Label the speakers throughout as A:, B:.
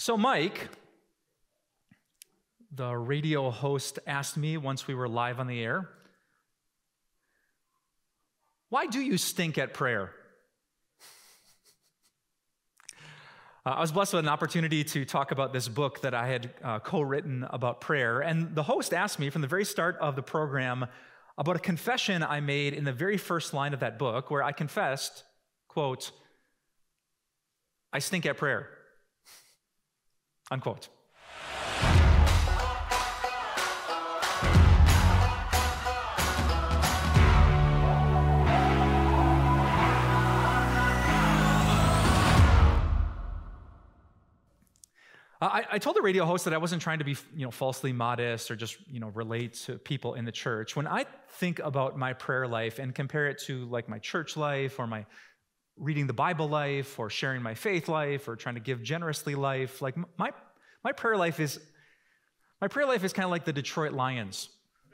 A: So Mike, the radio host, asked me once we were live on the air, why do you stink at prayer? I was blessed with an opportunity to talk about this book that I had co-written about prayer, and the host asked me from the very start of the program about a confession I made in the very first line of that book, where I confessed, quote, "I stink at prayer," unquote. I told the radio host that I wasn't trying to be, falsely modest or just, relate to people in the church. When I think about my prayer life and compare it to like my church life or my reading the Bible life or sharing my faith life or trying to give generously life, like my prayer life is kind of like the Detroit Lions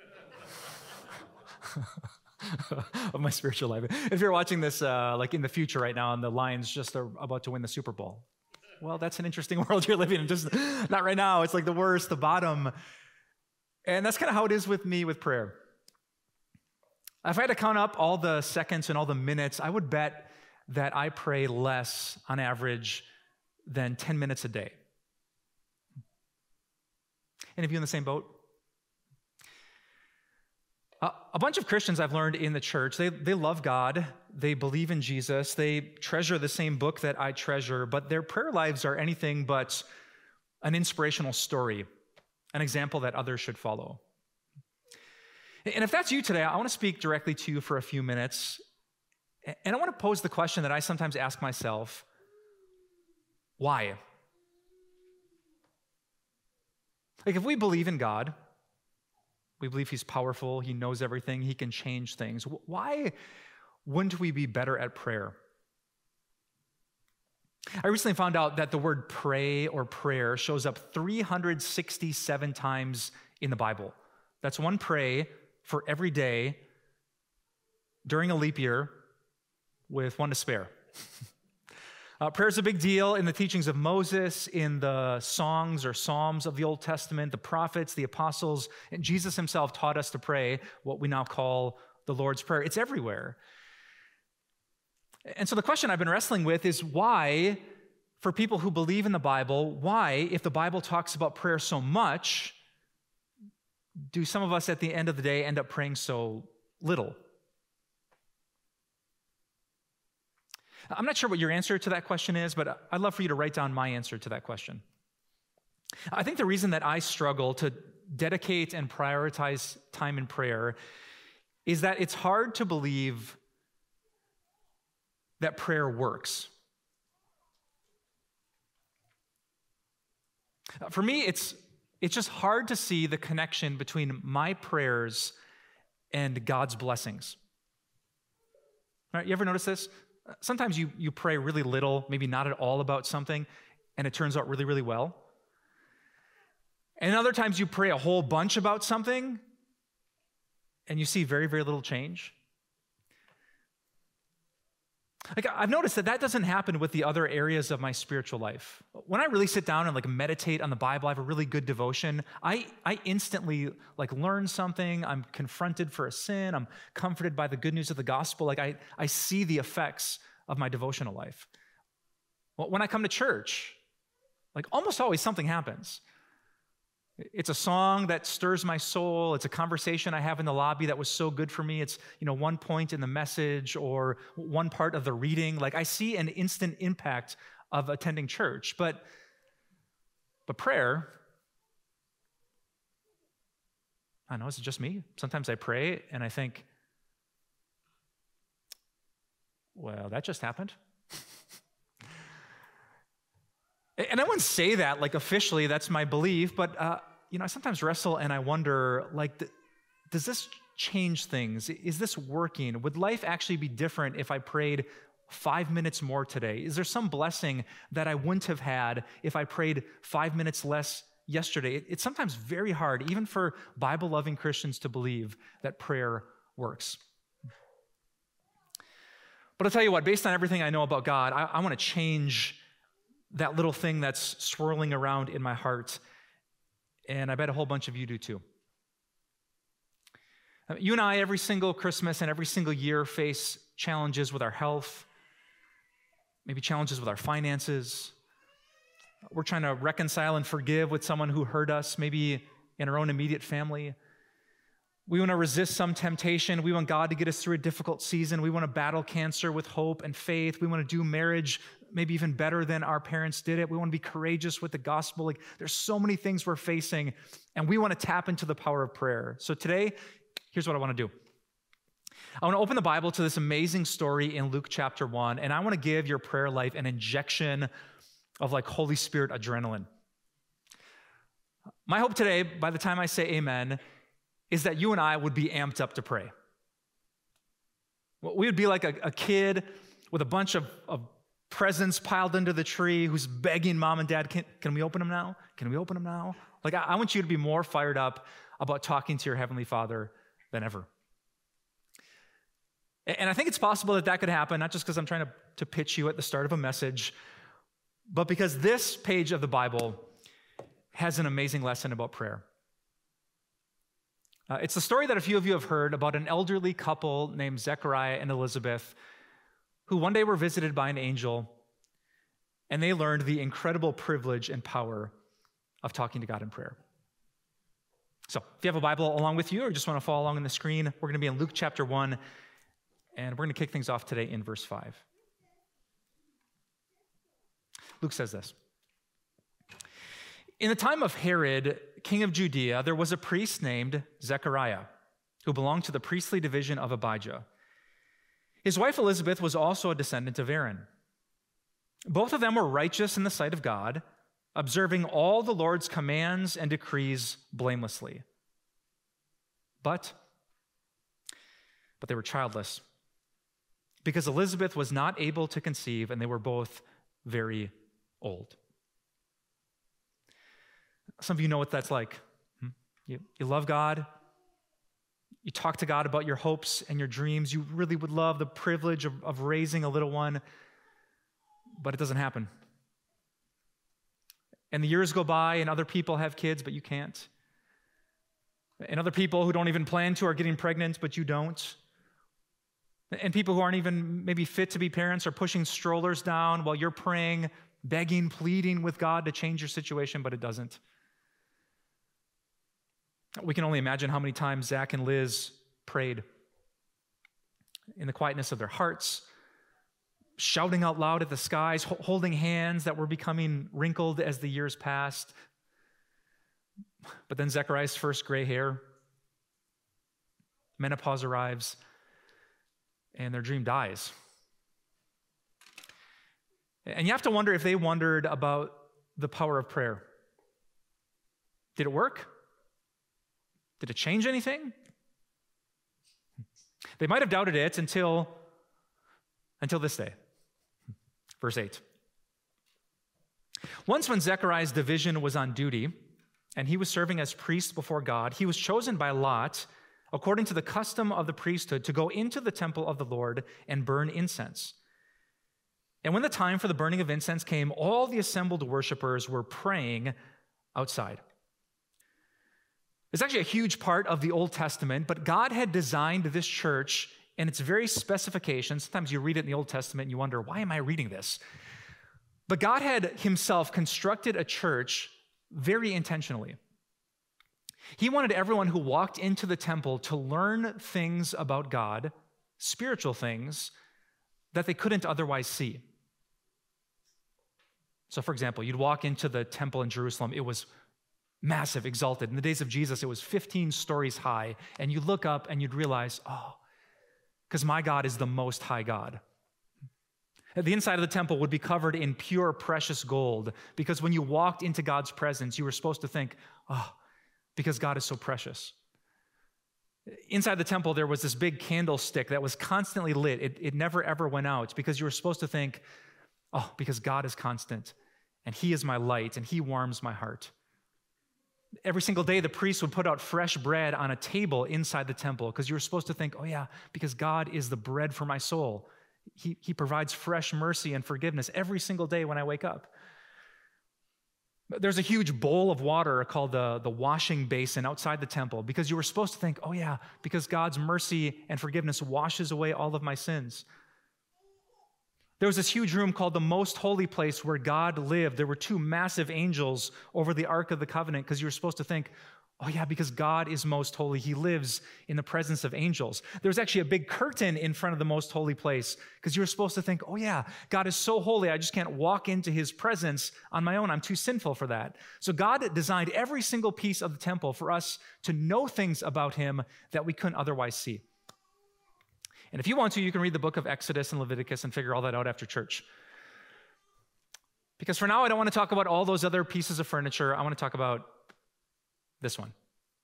A: of my spiritual life. If you're watching this like in the future right now and the Lions just are about to win the Super Bowl, well, that's an interesting world you're living in. Just not right now. It's like the worst, the bottom. And that's kind of how it is with me with prayer. If I had to count up all the seconds and all the minutes, I would bet that I pray less on average than 10 minutes a day. Any of you in the same boat? A bunch of Christians I've learned in the church, they love God, they believe in Jesus, they treasure the same book that I treasure, but their prayer lives are anything but an inspirational story, an example that others should follow. And if that's you today, I want to speak directly to you for a few minutes, and I want to pose the question that I sometimes ask myself: why? Like, if we believe in God, we believe he's powerful, he knows everything, he can change things, why wouldn't we be better at prayer? I recently found out that the word pray or prayer shows up 367 times in the Bible. That's one pray for every day during a leap year with one to spare. Prayer is a big deal in the teachings of Moses, in the songs or psalms of the Old Testament, the prophets, the apostles, and Jesus himself taught us to pray what we now call the Lord's Prayer. It's everywhere. And so the question I've been wrestling with is why, for people who believe in the Bible, why, if the Bible talks about prayer so much, do some of us at the end of the day end up praying so little? I'm not sure what your answer to that question is, but I'd love for you to write down my answer to that question. I think the reason that I struggle to dedicate and prioritize time in prayer is that it's hard to believe that prayer works. For me, it's just hard to see the connection between my prayers and God's blessings. All right, you ever notice this? Sometimes you pray really little, maybe not at all about something, and it turns out really, really well. And other times you pray a whole bunch about something, and you see very, very little change. Like, I've noticed that doesn't happen with the other areas of my spiritual life. When I really sit down and meditate on the Bible, I have a really good devotion, I instantly learn something. I'm confronted for a sin. I'm comforted by the good news of the gospel. I see the effects of my devotional life. Well, when I come to church, almost always something happens. It's a song that stirs my soul. It's a conversation I have in the lobby that was so good for me. It's, one point in the message or one part of the reading. I see an instant impact of attending church. But prayer, I don't know, is it just me? Sometimes I pray and I think, well, that just happened. And I wouldn't say that officially, that's my belief, but I sometimes wrestle and I wonder, does this change things? Is this working? Would life actually be different if I prayed 5 minutes more today? Is there some blessing that I wouldn't have had if I prayed 5 minutes less yesterday? It's sometimes very hard, even for Bible-loving Christians, to believe that prayer works. But I'll tell you what, based on everything I know about God, I want to change that little thing that's swirling around in my heart. And I bet a whole bunch of you do too. You and I, every single Christmas and every single year, face challenges with our health, maybe challenges with our finances. We're trying to reconcile and forgive with someone who hurt us, maybe in our own immediate family. We want to resist some temptation. We want God to get us through a difficult season. We want to battle cancer with hope and faith. We want to do marriage maybe even better than our parents did it. We want to be courageous with the gospel. Like, there's so many things we're facing, and we want to tap into the power of prayer. So today, here's what I want to do. I want to open the Bible to this amazing story in Luke chapter 1, and I want to give your prayer life an injection of like Holy Spirit adrenaline. My hope today, by the time I say amen, is that you and I would be amped up to pray. We would be like a kid with a bunch of presents piled under the tree who's begging mom and dad, can we open them now? Can we open them now? Like, I want you to be more fired up about talking to your Heavenly Father than ever. And I think it's possible that that could happen, not just because I'm trying to pitch you at the start of a message, but because this page of the Bible has an amazing lesson about prayer. It's the story that a few of you have heard about an elderly couple named Zechariah and Elizabeth who one day were visited by an angel, and they learned the incredible privilege and power of talking to God in prayer. So if you have a Bible along with you or just want to follow along on the screen, we're going to be in Luke chapter 1, and we're going to kick things off today in verse 5. Luke says this. In the time of Herod, king of Judea, there was a priest named Zechariah, who belonged to the priestly division of Abijah. His wife Elizabeth was also a descendant of Aaron. Both of them were righteous in the sight of God, observing all the Lord's commands and decrees blamelessly. But they were childless, because Elizabeth was not able to conceive, and they were both very old. Some of you know what that's like. You love God. You talk to God about your hopes and your dreams. You really would love the privilege of raising a little one, but it doesn't happen. And the years go by, and other people have kids, but you can't. And other people who don't even plan to are getting pregnant, but you don't. And people who aren't even maybe fit to be parents are pushing strollers down while you're praying, begging, pleading with God to change your situation, but it doesn't. We can only imagine how many times Zach and Liz prayed in the quietness of their hearts, shouting out loud at the skies, holding hands that were becoming wrinkled as the years passed. But then Zechariah's first gray hair, menopause arrives, and their dream dies. And you have to wonder if they wondered about the power of prayer. Did it work? Did it change anything? They might have doubted it until this day. Verse 8. Once when Zechariah's division was on duty, and he was serving as priest before God, he was chosen by Lot, according to the custom of the priesthood, to go into the temple of the Lord and burn incense. And when the time for the burning of incense came, all the assembled worshipers were praying outside. It's actually a huge part of the Old Testament, but God had designed this church and its very specifications. Sometimes you read it in the Old Testament and you wonder, why am I reading this? But God had himself constructed a church very intentionally. He wanted everyone who walked into the temple to learn things about God, spiritual things, that they couldn't otherwise see. So, for example, you'd walk into the temple in Jerusalem. It was massive, exalted. In the days of Jesus, it was 15 stories high. And you look up and you'd realize, because my God is the most high God. The inside of the temple would be covered in pure, precious gold, because when you walked into God's presence, you were supposed to think, because God is so precious. Inside the temple, there was this big candlestick that was constantly lit. It never, ever went out, because you were supposed to think, because God is constant, and he is my light, and he warms my heart. Every single day, the priest would put out fresh bread on a table inside the temple, because you were supposed to think, because God is the bread for my soul. He provides fresh mercy and forgiveness every single day when I wake up. There's a huge bowl of water called the washing basin outside the temple because you were supposed to think, oh yeah, because God's mercy and forgiveness washes away all of my sins. There was this huge room called the most holy place where God lived. There were two massive angels over the Ark of the Covenant because you were supposed to think, oh yeah, because God is most holy. He lives in the presence of angels. There was actually a big curtain in front of the most holy place because you were supposed to think, oh yeah, God is so holy, I just can't walk into his presence on my own. I'm too sinful for that. So God designed every single piece of the temple for us to know things about him that we couldn't otherwise see. And if you want to, you can read the book of Exodus and Leviticus and figure all that out after church. Because for now, I don't want to talk about all those other pieces of furniture. I want to talk about this one.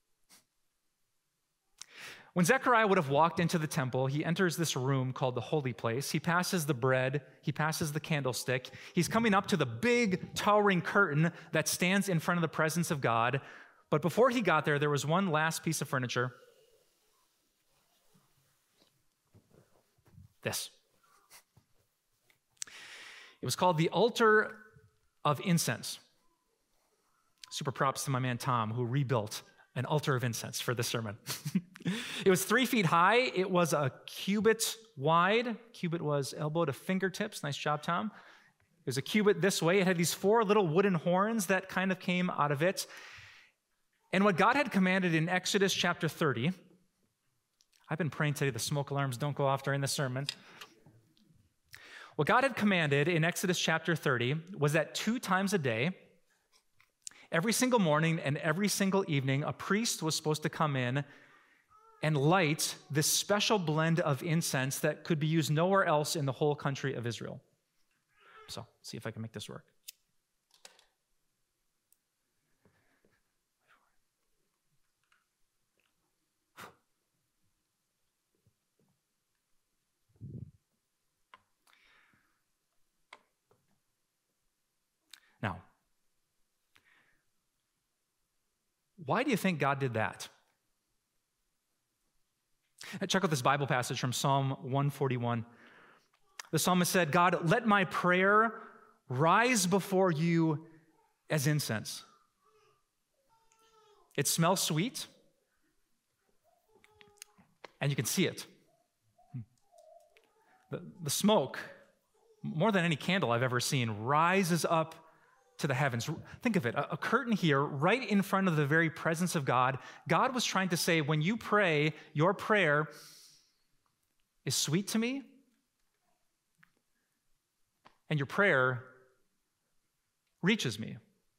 A: When Zechariah would have walked into the temple, he enters this room called the holy place. He passes the bread. He passes the candlestick. He's coming up to the big towering curtain that stands in front of the presence of God. But before he got there, there was one last piece of furniture. This. It was called the altar of incense. Super props to my man Tom, who rebuilt an altar of incense for this sermon. It was 3 feet high. It was a cubit wide. Cubit was elbow to fingertips. Nice job, Tom. It was a cubit this way. It had these 4 little wooden horns that kind of came out of it. And what God had commanded in Exodus chapter 30, I've been praying today the smoke alarms don't go off during the sermon. What God had commanded in Exodus chapter 30 was that 2 times a day, every single morning and every single evening, a priest was supposed to come in and light this special blend of incense that could be used nowhere else in the whole country of Israel. So, see if I can make this work. Now, why do you think God did that? Check out this Bible passage from Psalm 141. The psalmist said, God, let my prayer rise before you as incense. It smells sweet, and you can see it. The smoke, more than any candle I've ever seen, rises up to the heavens. Think of it, a curtain here right in front of the very presence of God. God was trying to say, when you pray, your prayer is sweet to me, and your prayer reaches me.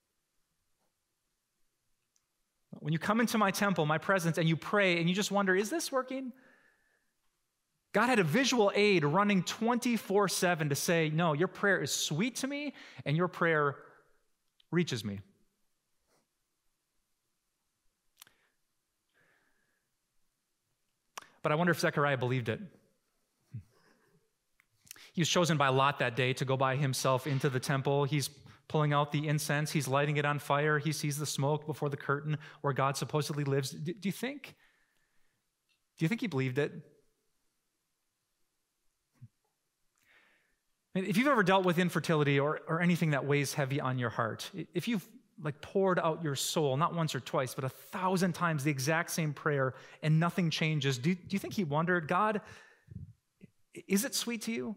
A: When you come into my temple, my presence, and you pray, and you just wonder, is this working? God had a visual aid running 24/7 to say, no, your prayer is sweet to me, and your prayer reaches me. But I wonder if Zechariah believed it. He was chosen by Lot that day to go by himself into the temple. He's pulling out the incense. He's lighting it on fire. He sees the smoke before the curtain where God supposedly lives. Do you think he believed it? If you've ever dealt with infertility or anything that weighs heavy on your heart, if you've poured out your soul, not once or twice, but 1,000 times the exact same prayer and nothing changes, do you think he wondered, God, is it sweet to you?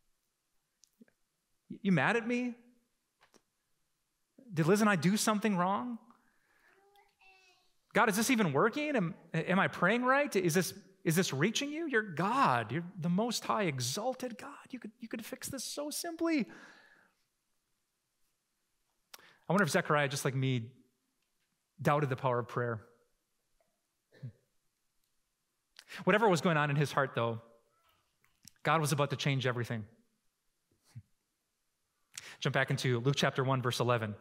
A: You mad at me? Did Liz and I do something wrong? God, is this even working? Am I praying right? Is this reaching you? You're God. You're the Most High, exalted God. You could fix this so simply. I wonder if Zechariah, just like me, doubted the power of prayer. Whatever was going on in his heart, though, God was about to change everything. Jump back into Luke chapter 1, verse 11.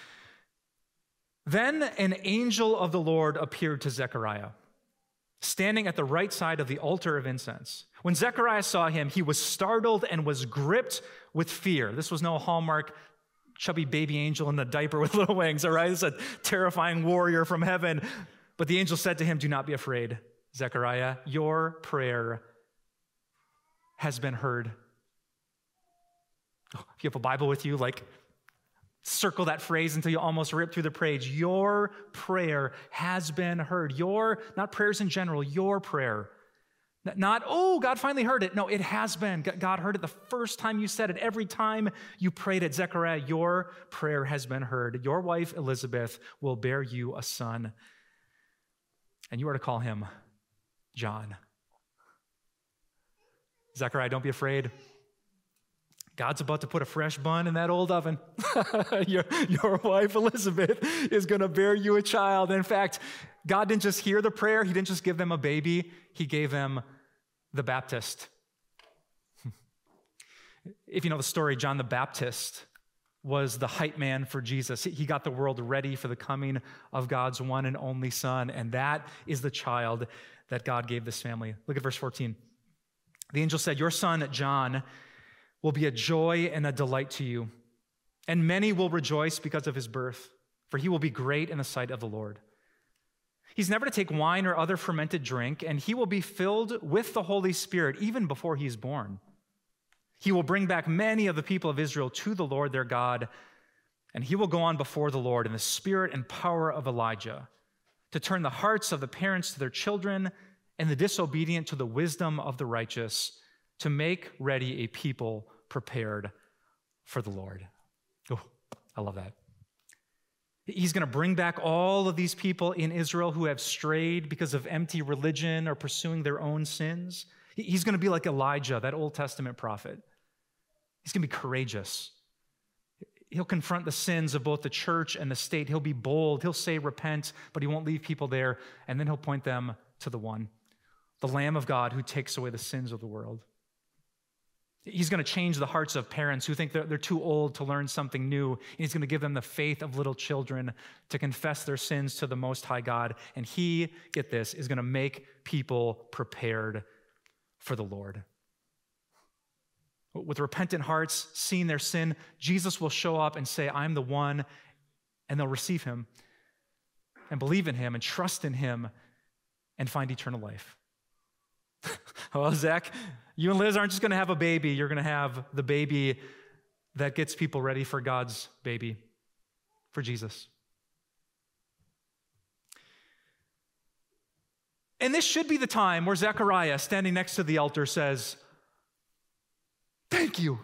A: Then an angel of the Lord appeared to Zechariah, standing at the right side of the altar of incense. When Zechariah saw him, he was startled and was gripped with fear. This was no Hallmark chubby baby angel in the diaper with little wings, all right? This is a terrifying warrior from heaven. But the angel said to him, do not be afraid, Zechariah. Your prayer has been heard. If you have a Bible with you, Circle that phrase until you almost rip through the page. Your prayer has been heard. Not prayers in general, your prayer. Not, oh, God finally heard it. No, it has been. God heard it the first time you said it. Every time you prayed it, Zechariah, your prayer has been heard. Your wife, Elizabeth, will bear you a son, and you are to call him John. Zechariah, don't be afraid. God's about to put a fresh bun in that old oven. Your wife, Elizabeth, is going to bear you a child. And in fact, God didn't just hear the prayer. He didn't just give them a baby. He gave them the Baptist. If you know the story, John the Baptist was the hype man for Jesus. He got the world ready for the coming of God's one and only Son. And that is the child that God gave this family. Look at verse 14. The angel said, your son, John, will be a joy and a delight to you, and many will rejoice because of his birth, for he will be great in the sight of the Lord. He's never to take wine or other fermented drink, and he will be filled with the Holy Spirit even before he is born. He will bring back many of the people of Israel to the Lord their God, and he will go on before the Lord in the spirit and power of Elijah, to turn the hearts of the parents to their children and the disobedient to the wisdom of the righteous, to make ready a people prepared for the Lord. Oh, I love that. He's going to bring back all of these people in Israel who have strayed because of empty religion or pursuing their own sins. He's going to be like Elijah, that Old Testament prophet. He's going to be courageous. He'll confront the sins of both the church and the state. He'll be bold. He'll say, repent, but he won't leave people there. And then he'll point them to the one, the Lamb of God who takes away the sins of the world. He's going to change the hearts of parents who think they're too old to learn something new. And he's going to give them the faith of little children to confess their sins to the Most High God. And he, get this, is going to make people prepared for the Lord. With repentant hearts, seeing their sin, Jesus will show up and say, I'm the one, and they'll receive him and believe in him and trust in him and find eternal life. Well, Zach, you and Liz aren't just going to have a baby. You're going to have the baby that gets people ready for God's baby, for Jesus. And this should be the time where Zechariah, standing next to the altar, says, thank you.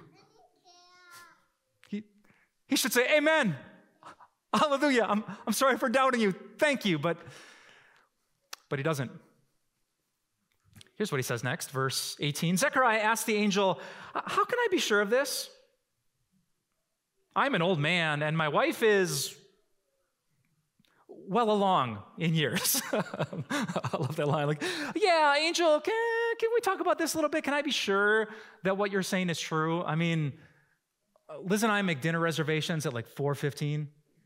A: He should say, amen. Hallelujah. I'm sorry for doubting you. Thank you. But he doesn't. Here's what he says next, verse 18. Zechariah asked the angel, how can I be sure of this? I'm an old man, and my wife is well along in years. I love that line. Like, yeah, angel, can we talk about this a little bit? Can I be sure that what you're saying is true? I mean, Liz and I make dinner reservations at like 4:15.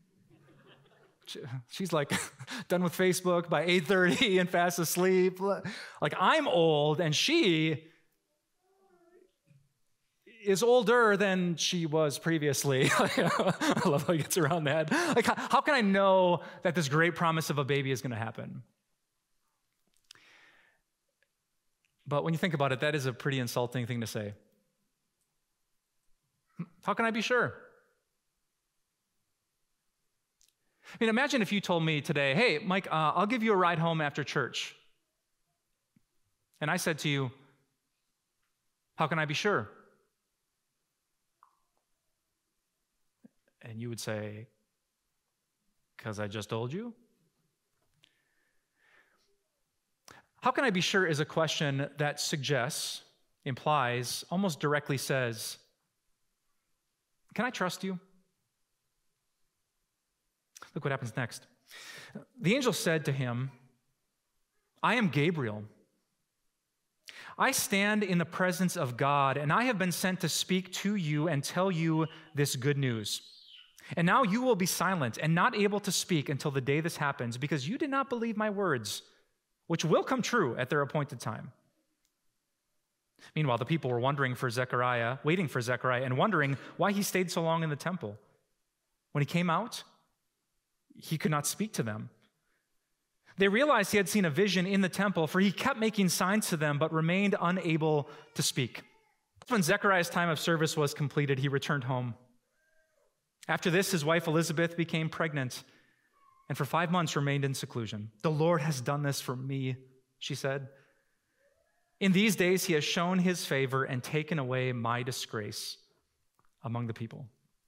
A: She's like done with Facebook by 8:30 and fast asleep. Like, I'm old and she is older than she was previously. I love how he gets around that. Like, how can I know that this great promise of a baby is going to happen? But when you think about it, that is a pretty insulting thing to say. How can I be sure? I mean, imagine if you told me today, hey, Mike, I'll give you a ride home after church. And I said to you, how can I be sure? And you would say, because I just told you. How can I be sure is a question that suggests, implies, almost directly says, can I trust you? Look what happens next. The angel said to him, I am Gabriel. I stand in the presence of God, and I have been sent to speak to you and tell you this good news. And now you will be silent and not able to speak until the day this happens, because you did not believe my words, which will come true at their appointed time. Meanwhile, the people were waiting for Zechariah, and wondering why he stayed so long in the temple. When he came out, he could not speak to them. They realized he had seen a vision in the temple, for he kept making signs to them, but remained unable to speak. When Zechariah's time of service was completed, he returned home. After this, his wife Elizabeth became pregnant and for 5 months remained in seclusion. "The Lord has done this for me," she said. "In these days, he has shown his favor and taken away my disgrace among the people."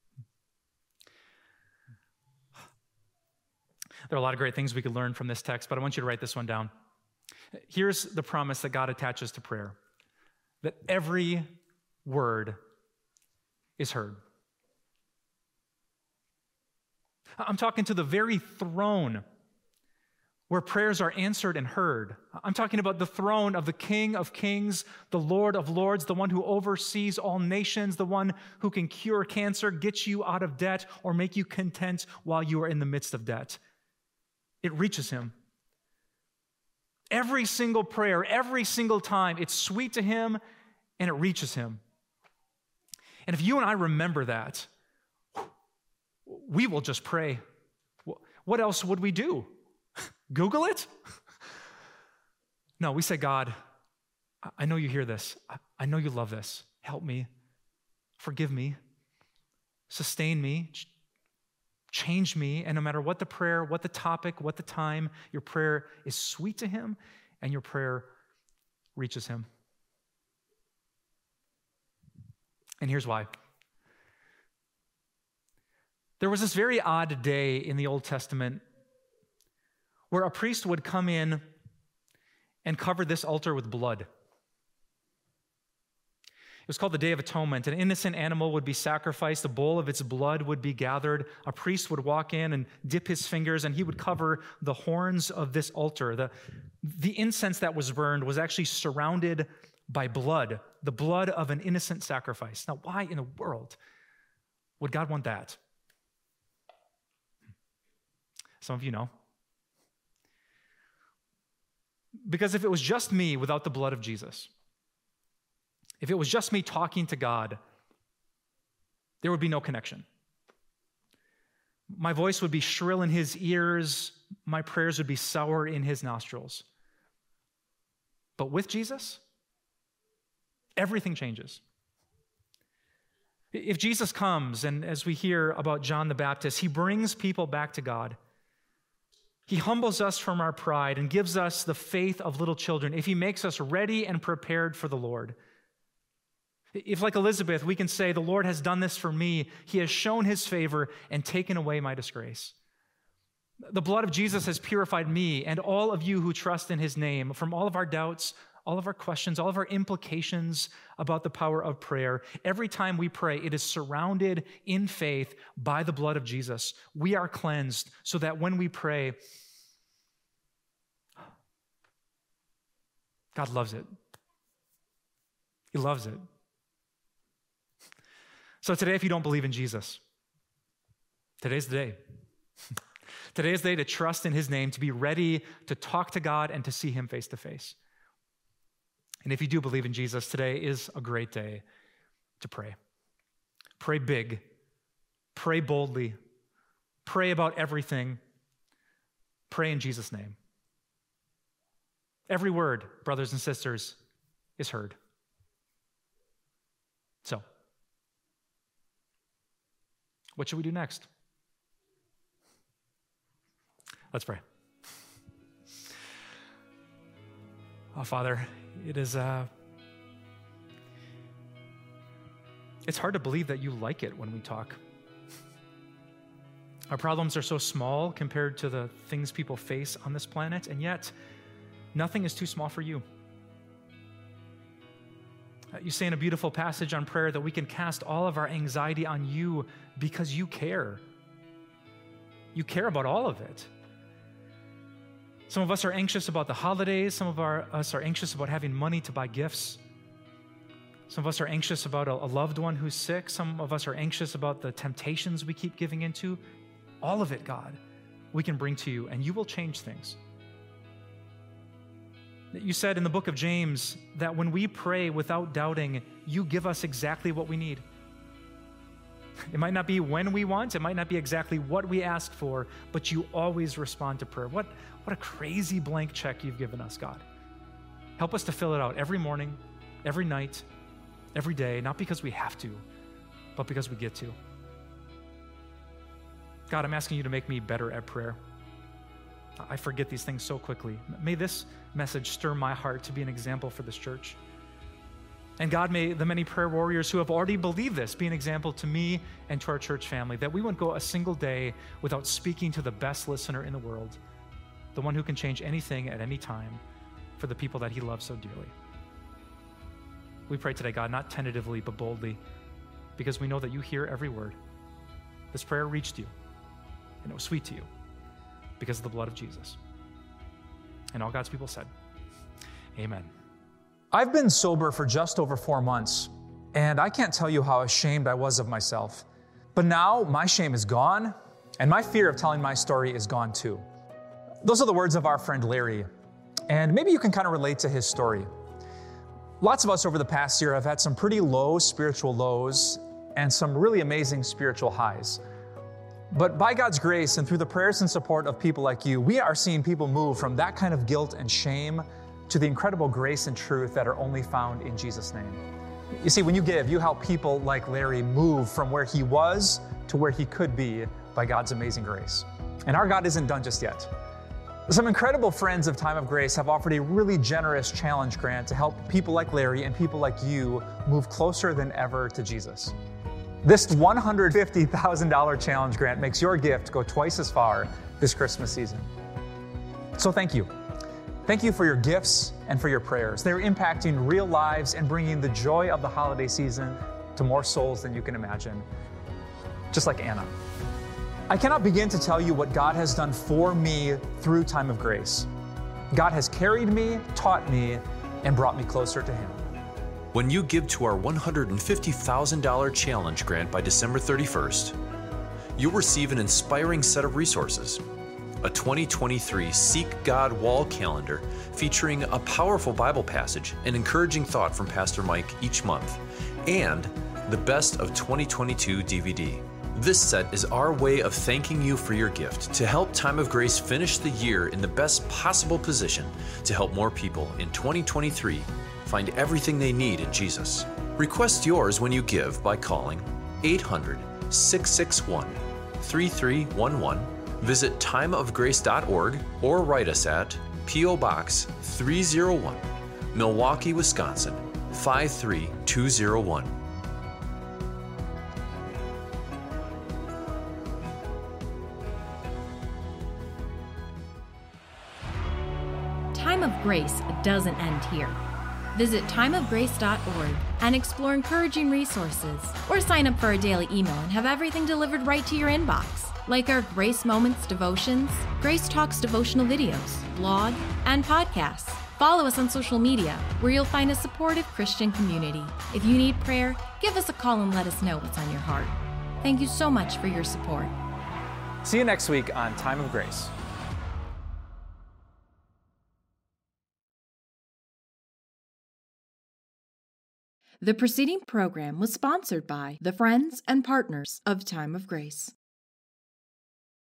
A: There are a lot of great things we could learn from this text, but I want you to write this one down. Here's the promise that God attaches to prayer, that every word is heard. I'm talking to the very throne where prayers are answered and heard. I'm talking about the throne of the King of Kings, the Lord of Lords, the one who oversees all nations, the one who can cure cancer, get you out of debt, or make you content while you are in the midst of debt. It reaches him. Every single prayer, every single time, it's sweet to him and it reaches him. And if you and I remember that, we will just pray. What else would we do? Google it? No, we say, "God, I know you hear this. I know you love this. Help me. Forgive me. Sustain me. Change me." And no matter what the prayer, what the topic, what the time, your prayer is sweet to him and your prayer reaches him. And here's why. There was this very odd day in the Old Testament where a priest would come in and cover this altar with blood. It was called the Day of Atonement. An innocent animal would be sacrificed. A bowl of its blood would be gathered. A priest would walk in and dip his fingers, and he would cover the horns of this altar. The incense that was burned was actually surrounded by blood, the blood of an innocent sacrifice. Now, why in the world would God want that? Some of you know. Because if it was just me without the blood of Jesus, if it was just me talking to God, there would be no connection. My voice would be shrill in his ears. My prayers would be sour in his nostrils. But with Jesus, everything changes. If Jesus comes, and as we hear about John the Baptist, he brings people back to God. He humbles us from our pride and gives us the faith of little children if he makes us ready and prepared for the Lord. If, like Elizabeth, we can say, "The Lord has done this for me. He has shown his favor and taken away my disgrace." The blood of Jesus has purified me and all of you who trust in his name from all of our doubts, all of our questions, all of our implications about the power of prayer. Every time we pray, it is surrounded in faith by the blood of Jesus. We are cleansed so that when we pray, God loves it. He loves it. So today, if you don't believe in Jesus, today's the day. Today is the day to trust in his name, to be ready to talk to God and to see him face to face. And if you do believe in Jesus, today is a great day to pray. Pray big. Pray boldly. Pray about everything. Pray in Jesus' name. Every word, brothers and sisters, is heard. So, what should we do next? Let's pray. Oh, Father, it's hard to believe that you like it when we talk. Our problems are so small compared to the things people face on this planet, and yet nothing is too small for you. You say in a beautiful passage on prayer that we can cast all of our anxiety on you because you care. You care about all of it. Some of us are anxious about the holidays. Some of us are anxious about having money to buy gifts. Some of us are anxious about a loved one who's sick. Some of us are anxious about the temptations we keep giving into. All of it, God, we can bring to you, and you will change things. You said in the book of James that when we pray without doubting, you give us exactly what we need. It might not be when we want, it might not be exactly what we ask for, but you always respond to prayer. What a crazy blank check you've given us, God. Help us to fill it out every morning, every night, every day, not because we have to, but because we get to. God, I'm asking you to make me better at prayer. I forget these things so quickly. May this message stir my heart to be an example for this church. And God, may the many prayer warriors who have already believed this be an example to me and to our church family, that we wouldn't go a single day without speaking to the best listener in the world, the one who can change anything at any time for the people that he loves so dearly. We pray today, God, not tentatively, but boldly, because we know that you hear every word. This prayer reached you, and it was sweet to you because of the blood of Jesus. And all God's people said, amen. I've been sober for just over 4 months, and I can't tell you how ashamed I was of myself. But now my shame is gone, and my fear of telling my story is gone too. Those are the words of our friend Larry, and maybe you can kind of relate to his story. Lots of us over the past year have had some pretty low spiritual lows and some really amazing spiritual highs. But by God's grace and through the prayers and support of people like you, we are seeing people move from that kind of guilt and shame to the incredible grace and truth that are only found in Jesus' name. You see, when you give, you help people like Larry move from where he was to where he could be by God's amazing grace. And our God isn't done just yet. Some incredible friends of Time of Grace have offered a really generous challenge grant to help people like Larry and people like you move closer than ever to Jesus. This $150,000 challenge grant makes your gift go twice as far this Christmas season. So thank you. Thank you for your gifts and for your prayers. They're impacting real lives and bringing the joy of the holiday season to more souls than you can imagine. Just like Anna. I cannot begin to tell you what God has done for me through Time of Grace. God has carried me, taught me, and brought me closer to Him.
B: When you give to our $150,000 challenge grant by December 31st, you'll receive an inspiring set of resources. A 2023 Seek God wall calendar featuring a powerful Bible passage and encouraging thought from Pastor Mike each month, and the Best of 2022 DVD. This set is our way of thanking you for your gift to help Time of Grace finish the year in the best possible position to help more people in 2023 find everything they need in Jesus. Request yours when you give by calling 800-661-3311, visit timeofgrace.org, or write us at P.O. Box 301, Milwaukee, Wisconsin 53201.
C: Time of Grace doesn't end here. Visit timeofgrace.org and explore encouraging resources, or sign up for our daily email and have everything delivered right to your inbox, like our Grace Moments devotions, Grace Talks devotional videos, blog, and podcasts. Follow us on social media, where you'll find a supportive Christian community. If you need prayer, give us a call and let us know what's on your heart. Thank you so much for your support.
A: See you next week on Time of Grace.
C: The preceding program was sponsored by the friends and partners of Time of Grace.